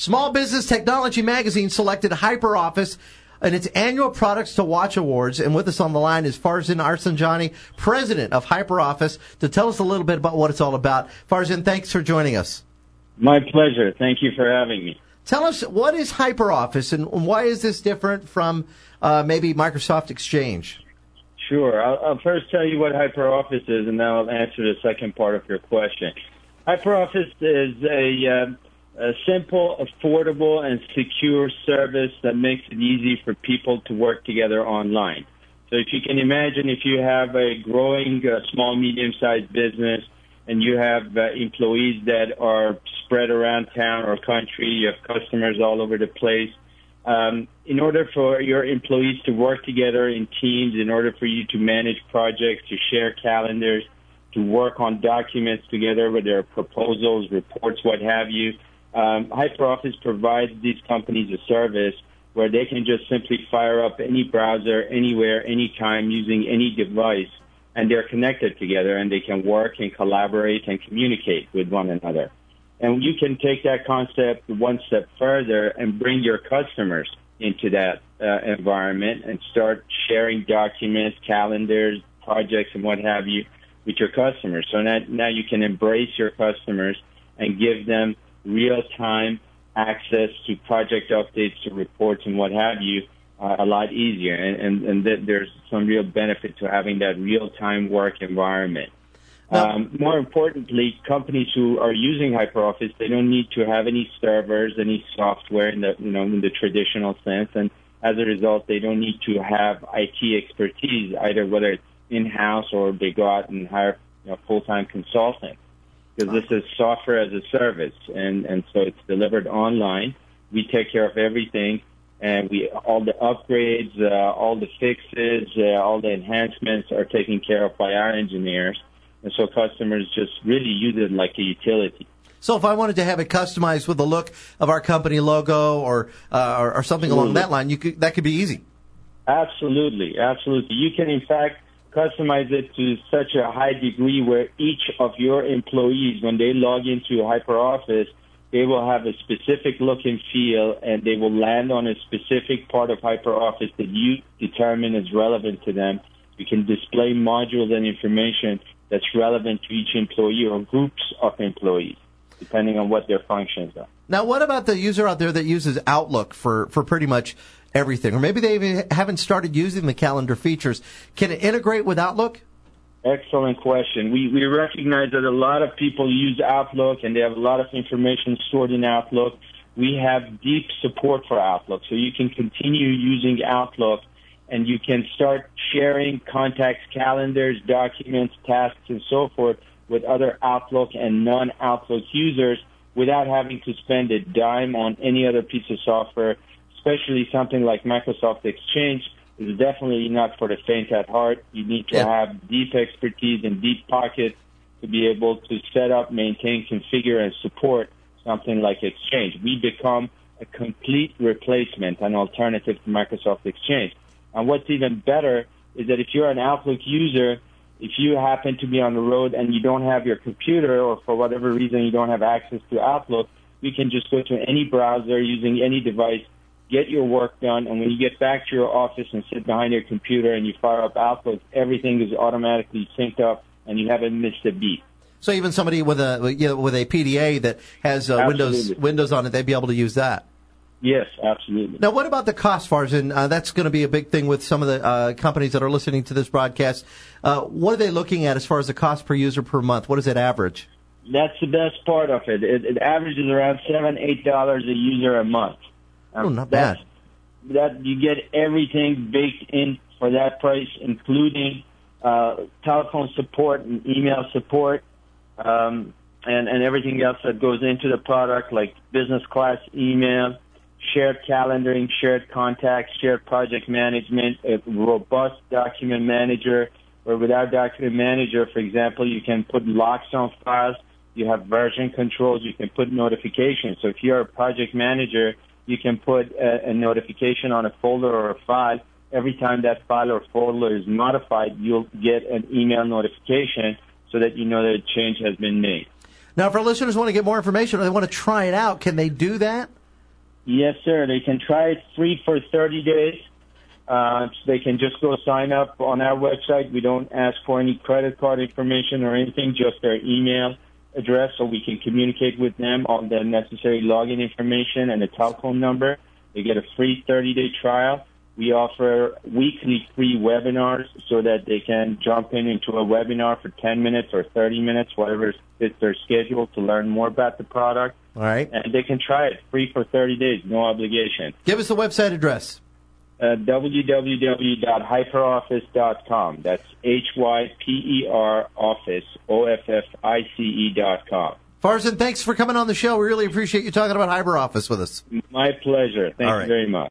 Small Business Technology Magazine selected HyperOffice in its annual Products to Watch Awards. And with us on the line is Farzin Arsanjani, president of HyperOffice, to tell us a little bit about what it's all about. Farzin, thanks for joining us. My pleasure. Thank you for having me. Tell us, what is HyperOffice and why is this different from maybe Microsoft Exchange? Sure. I'll first tell you what HyperOffice is, and then I'll answer the second part of your question. HyperOffice is a simple, affordable, and secure service that makes it easy for people to work together online. So if you can imagine, if you have a growing small, medium-sized business and you have employees that are spread around town or country, you have customers all over the place, in order for your employees to work together in teams, in order for you to manage projects, to share calendars, to work on documents together, whether they're proposals, reports, what have you, HyperOffice provides these companies a service where they can just simply fire up any browser, anywhere, anytime, using any device, and they're connected together, and they can work and collaborate and communicate with one another. And you can take that concept one step further and bring your customers into that environment and start sharing documents, calendars, projects, and what have you with your customers. So now you can embrace your customers and give them real-time access to project updates, to reports, and what have you, a lot easier. And there's some real benefit to having that real-time work environment. More importantly, companies who are using HyperOffice, they don't need to have any servers, any software in the traditional sense, and as a result, they don't need to have IT expertise, either whether it's in-house or they go out and hire full-time consultants, because this is software as a service, and so it's delivered online. We take care of everything, and all the upgrades, all the fixes, all the enhancements are taken care of by our engineers. And so customers just really use it like a utility. So if I wanted to have it customized with the look of our company logo or something along that line, that could be easy. Absolutely, absolutely. You can, in fact, customize it to such a high degree where each of your employees, when they log into HyperOffice, they will have a specific look and feel, and they will land on a specific part of HyperOffice that you determine is relevant to them. You can display modules and information that's relevant to each employee or groups of employees, depending on what their functions are. Now, what about the user out there that uses Outlook for pretty much everything? Or maybe they even haven't started using the calendar features. Can it integrate with Outlook? Excellent question. We recognize that a lot of people use Outlook, and they have a lot of information stored in Outlook. We have deep support for Outlook, so you can continue using Outlook, and you can start sharing contacts, calendars, documents, tasks, and so forth with other Outlook and non-Outlook users without having to spend a dime on any other piece of software, especially something like Microsoft Exchange is definitely not for the faint at heart. You need to have deep expertise and deep pockets to be able to set up, maintain, configure, and support something like Exchange. We become a complete replacement, an alternative to Microsoft Exchange. And what's even better is that if you're an Outlook user, if you happen to be on the road and you don't have your computer or for whatever reason you don't have access to Outlook, you can just go to any browser using any device, get your work done, and when you get back to your office and sit behind your computer and you fire up Outlook, everything is automatically synced up and you haven't missed a beat. So even somebody with a PDA that has Windows on it, they'd be able to use that? Yes, absolutely. Now, what about the cost, Farzin? That's going to be a big thing with some of the companies that are listening to this broadcast. What are they looking at as far as the cost per user per month? What does it average? That's the best part of it. It averages around $7-8 a user a month. Not bad. That you get everything baked in for that price, including telephone support and email support, and everything else that goes into the product, like business class email, shared calendaring, shared contacts, shared project management, a robust document manager, where without document manager, for example, you can put locks on files, you have version controls, you can put notifications. So if you're a project manager, you can put a notification on a folder or a file. Every time that file or folder is modified, you'll get an email notification so that you know that a change has been made. Now, if our listeners want to get more information or they want to try it out, can they do that? Yes, sir. They can try it free for 30 days. They can just go sign up on our website. We don't ask for any credit card information or anything, just their email address so we can communicate with them on the necessary login information and the telephone number. They get a free 30-day trial. We offer weekly free webinars so that they can jump into a webinar for 10 minutes or 30 minutes, whatever fits their schedule, to learn more about the product. All right. And they can try it free for 30 days, no obligation. Give us the website address. www.hyperoffice.com. That's HYPER Office, OFFICE.com. Farzan, thanks for coming on the show. We really appreciate you talking about HyperOffice with us. My pleasure. Thank you very much.